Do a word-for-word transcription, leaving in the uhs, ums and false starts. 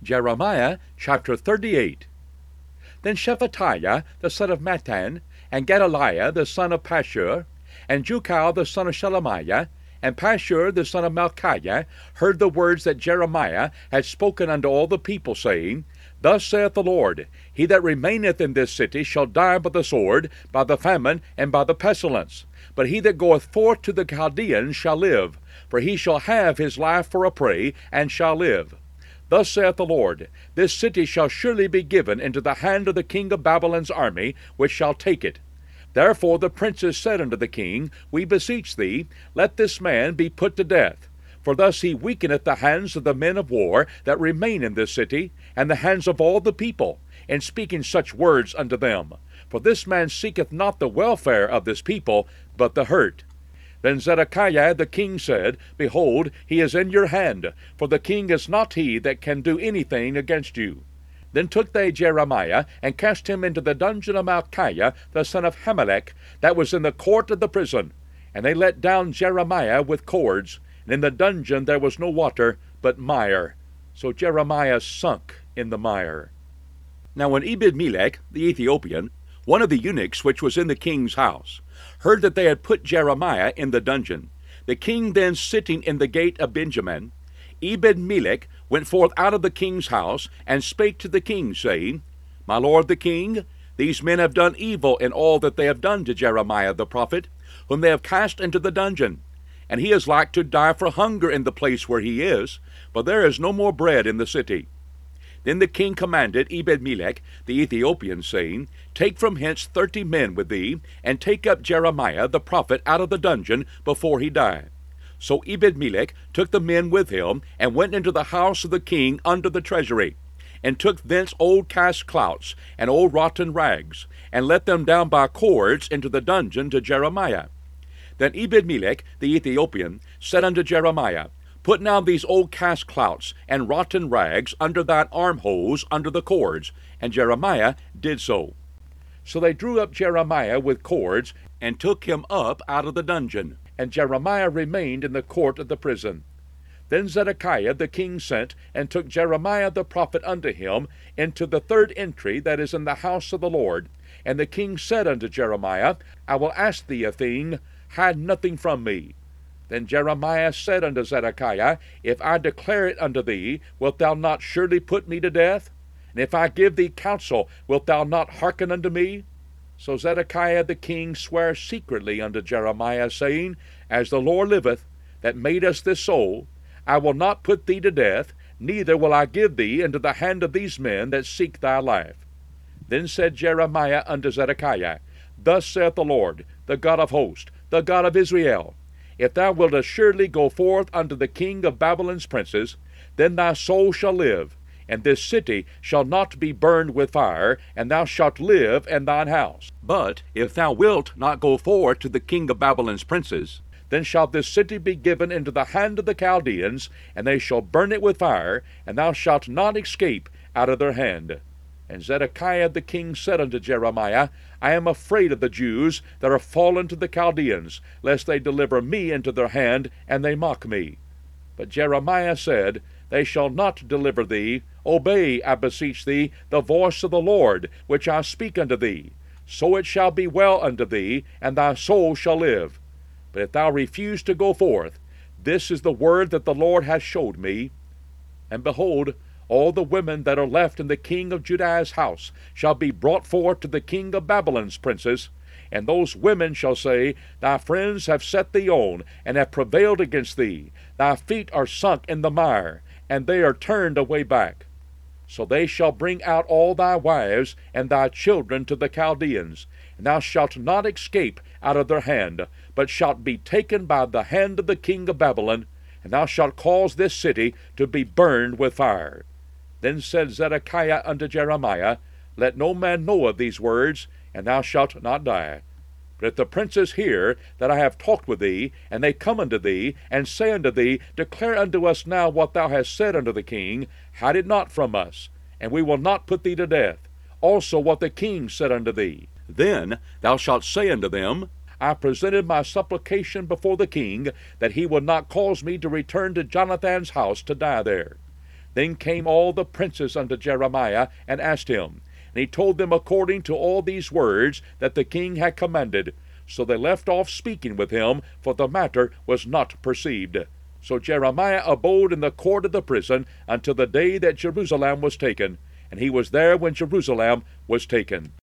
Jeremiah chapter thirty-eight. Then Shephatiah the son of Mattan, and Gedaliah the son of Pashur, and Jucal the son of Shelemiah, and Pashur the son of Malchiah, heard the words that Jeremiah had spoken unto all the people, saying, Thus saith the Lord, He that remaineth in this city shall die by the sword, by the famine, and by the pestilence. But he that goeth forth to the Chaldeans shall live, for he shall have his life for a prey, and shall live. Thus saith the Lord, This city shall surely be given into the hand of the king of Babylon's army, which shall take it. Therefore the princes said unto the king, We beseech thee, let this man be put to death. For thus he weakeneth the hands of the men of war that remain in this city, and the hands of all the people, in speaking such words unto them. For this man seeketh not the welfare of this people, but the hurt. Then Zedekiah the king said, Behold, he is in your hand, for the king is not he that can do anything against you. Then took they Jeremiah, and cast him into the dungeon of Malchiah the son of Hamelech, that was in the court of the prison. And they let down Jeremiah with cords, and in the dungeon there was no water, but mire. So Jeremiah sunk in the mire. Now when Ebed-melech the Ethiopian, one of the eunuchs which was in the king's house, heard that they had put Jeremiah in the dungeon, the king then sitting in the gate of Benjamin, Ebed-melech went forth out of the king's house, and spake to the king, saying, My lord the king, these men have done evil in all that they have done to Jeremiah the prophet, whom they have cast into the dungeon. And he is like to die for hunger in the place where he is, for there is no more bread in the city. Then the king commanded Ebed-melech the Ethiopian, saying, Take from hence thirty men with thee, and take up Jeremiah the prophet out of the dungeon before he die. So Ebed-melech took the men with him, and went into the house of the king under the treasury, and took thence old cast clouts, and old rotten rags, and let them down by cords into the dungeon to Jeremiah. Then Ebed-melech the Ethiopian said unto Jeremiah, Put now these old cast clouts and rotten rags under thine armholes under the cords. And Jeremiah did so. So they drew up Jeremiah with cords, and took him up out of the dungeon. And Jeremiah remained in the court of the prison. Then Zedekiah the king sent, and took Jeremiah the prophet unto him into the third entry that is in the house of the Lord. And the king said unto Jeremiah, I will ask thee a thing, hide nothing from me. Then Jeremiah said unto Zedekiah, If I declare it unto thee, wilt thou not surely put me to death? And if I give thee counsel, wilt thou not hearken unto me? So Zedekiah the king sware secretly unto Jeremiah, saying, As the Lord liveth, that made us this soul, I will not put thee to death, neither will I give thee into the hand of these men that seek thy life. Then said Jeremiah unto Zedekiah, Thus saith the Lord, the God of hosts, the God of Israel, If thou wilt assuredly go forth unto the king of Babylon's princes, then thy soul shall live, and this city shall not be burned with fire, and thou shalt live in thine house. But if thou wilt not go forward to the king of Babylon's princes, then shall this city be given into the hand of the Chaldeans, and they shall burn it with fire, and thou shalt not escape out of their hand. And Zedekiah the king said unto Jeremiah, I am afraid of the Jews that are fallen to the Chaldeans, lest they deliver me into their hand, and they mock me. But Jeremiah said, They shall not deliver thee. Obey, I beseech thee, the voice of the Lord, which I speak unto thee. So it shall be well unto thee, and thy soul shall live. But if thou refuse to go forth, this is the word that the Lord hath showed me. And behold, all the women that are left in the king of Judah's house shall be brought forth to the king of Babylon's princes, and those women shall say, Thy friends have set thee on, and have prevailed against thee. Thy feet are sunk in the mire, and they are turned away back. So they shall bring out all thy wives and thy children to the Chaldeans, and thou shalt not escape out of their hand, but shalt be taken by the hand of the king of Babylon, and thou shalt cause this city to be burned with fire. Then said Zedekiah unto Jeremiah, Let no man know of these words, and thou shalt not die. But if the princes hear that I have talked with thee, and they come unto thee, and say unto thee, Declare unto us now what thou hast said unto the king, hide it not from us, and we will not put thee to death. Also what the king said unto thee. Then thou shalt say unto them, I presented my supplication before the king, that he would not cause me to return to Jonathan's house to die there. Then came all the princes unto Jeremiah, and asked him. And he told them according to all these words that the king had commanded. So they left off speaking with him, for the matter was not perceived. So Jeremiah abode in the court of the prison until the day that Jerusalem was taken. And he was there when Jerusalem was taken.